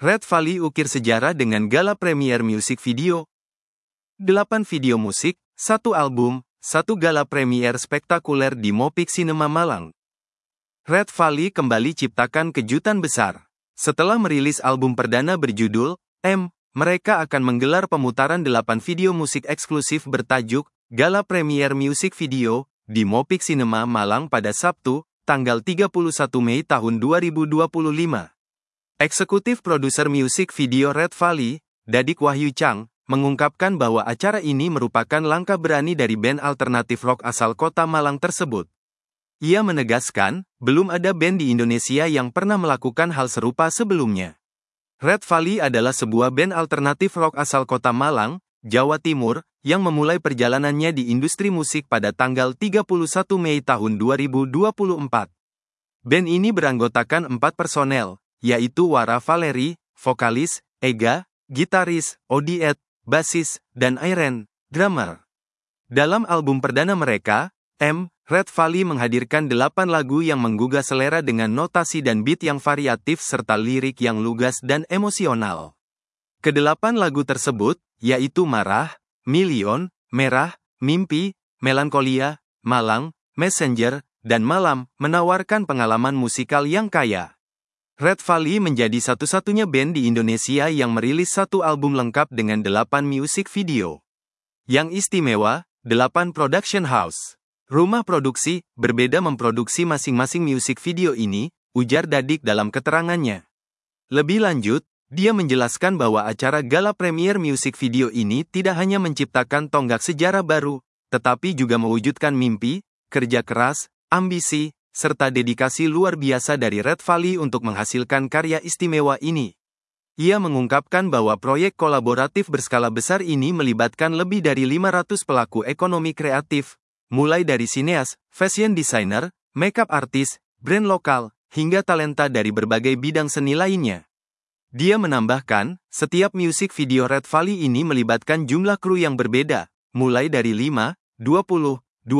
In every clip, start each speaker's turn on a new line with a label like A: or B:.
A: Red Valley ukir sejarah dengan gala premier musik video. 8 video musik, 1 album, 1 gala premier spektakuler di Mopik Cinema Malang. Red Valley kembali ciptakan kejutan besar. Setelah merilis album perdana berjudul M, mereka akan menggelar pemutaran 8 video musik eksklusif bertajuk Gala Premier Music Video di Mopik Cinema Malang pada Sabtu, tanggal 31 Mei tahun 2025. Eksekutif produser musik video Red Valley, Dadik Wahyu Chang, mengungkapkan bahwa acara ini merupakan langkah berani dari band alternatif rock asal kota Malang tersebut. Ia menegaskan, belum ada band di Indonesia yang pernah melakukan hal serupa sebelumnya. Red Valley adalah sebuah band alternatif rock asal kota Malang, Jawa Timur, yang memulai perjalanannya di industri musik pada tanggal 31 Mei tahun 2024. Band ini beranggotakan 4 personel, yaitu Wara Valeri, vokalis, Ega, gitaris, Odiet, basis, dan Airen, drummer. Dalam album perdana mereka, M, Red Valley menghadirkan 8 lagu yang menggugah selera dengan notasi dan beat yang variatif serta lirik yang lugas dan emosional. Kedelapan lagu tersebut, yaitu Marah, Million, Merah, Mimpi, Melankolia, Malang, Messenger, dan Malam, menawarkan pengalaman musikal yang kaya. Red Valley menjadi satu-satunya band di Indonesia yang merilis 1 album lengkap dengan 8 music video. Yang istimewa, 8 production house. Rumah produksi, berbeda memproduksi masing-masing music video ini, ujar Dadik dalam keterangannya. Lebih lanjut, dia menjelaskan bahwa acara Gala Premier Music Video ini tidak hanya menciptakan tonggak sejarah baru, tetapi juga mewujudkan mimpi, kerja keras, ambisi, serta dedikasi luar biasa dari Red Valley untuk menghasilkan karya istimewa ini. Ia mengungkapkan bahwa proyek kolaboratif berskala besar ini melibatkan lebih dari 500 pelaku ekonomi kreatif, mulai dari sineas, fashion designer, makeup artist, brand lokal, hingga talenta dari berbagai bidang seni lainnya. Dia menambahkan, setiap musik video Red Valley ini melibatkan jumlah kru yang berbeda, mulai dari 5, 20,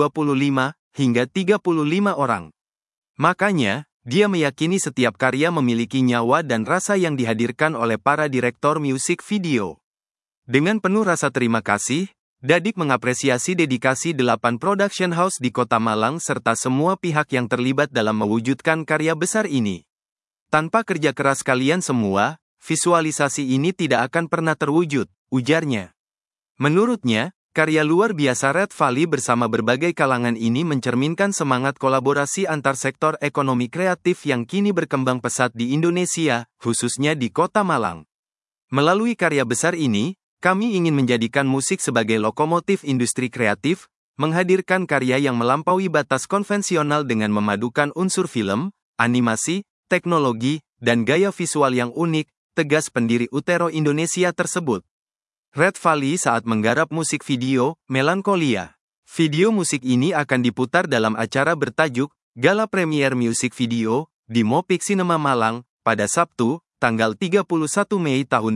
A: 25, hingga 35 orang. Makanya, dia meyakini setiap karya memiliki nyawa dan rasa yang dihadirkan oleh para direktor musik video. Dengan penuh rasa terima kasih, Dadik mengapresiasi dedikasi 8 production house di Kota Malang serta semua pihak yang terlibat dalam mewujudkan karya besar ini. Tanpa kerja keras kalian semua, visualisasi ini tidak akan pernah terwujud, ujarnya. Menurutnya, karya luar biasa Red Valley bersama berbagai kalangan ini mencerminkan semangat kolaborasi antar sektor ekonomi kreatif yang kini berkembang pesat di Indonesia, khususnya di Kota Malang. Melalui karya besar ini, kami ingin menjadikan musik sebagai lokomotif industri kreatif, menghadirkan karya yang melampaui batas konvensional dengan memadukan unsur film, animasi, teknologi, dan gaya visual yang unik, tegas pendiri Utero Indonesia tersebut. Red Valley saat menggarap musik video, Melankolia. Video musik ini akan diputar dalam acara bertajuk Gala Premier Music Video di Mopik Cinema Malang pada Sabtu, tanggal 31 Mei tahun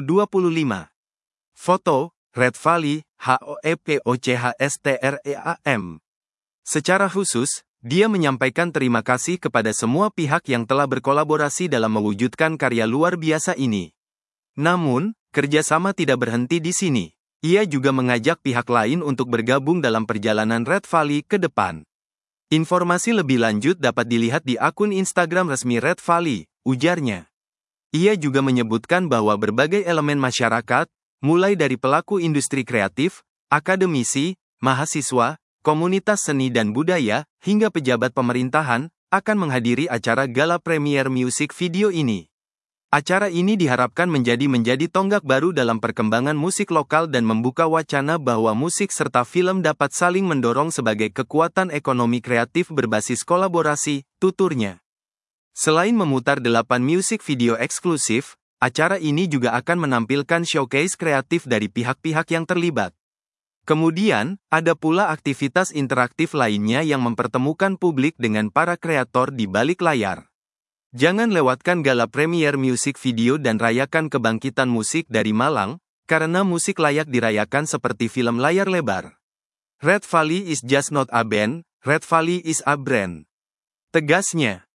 A: 2025. Foto, Red Valley, HOEPOCHSTREAM. Secara khusus, dia menyampaikan terima kasih kepada semua pihak yang telah berkolaborasi dalam mewujudkan karya luar biasa ini. Namun, kerjasama tidak berhenti di sini. Ia juga mengajak pihak lain untuk bergabung dalam perjalanan Red Valley ke depan. Informasi lebih lanjut dapat dilihat di akun Instagram resmi Red Valley, ujarnya. Ia juga menyebutkan bahwa berbagai elemen masyarakat, mulai dari pelaku industri kreatif, akademisi, mahasiswa, komunitas seni dan budaya, hingga pejabat pemerintahan, akan menghadiri acara Gala Premier Music Video ini. Acara ini diharapkan menjadi tonggak baru dalam perkembangan musik lokal dan membuka wacana bahwa musik serta film dapat saling mendorong sebagai kekuatan ekonomi kreatif berbasis kolaborasi, tuturnya. Selain memutar 8 musik video eksklusif, acara ini juga akan menampilkan showcase kreatif dari pihak-pihak yang terlibat. Kemudian, ada pula aktivitas interaktif lainnya yang mempertemukan publik dengan para kreator di balik layar. Jangan lewatkan Gala Premier Music Video dan rayakan kebangkitan musik dari Malang, karena musik layak dirayakan seperti film layar lebar. Red Valley is just not a band, Red Valley is a brand. Tegasnya.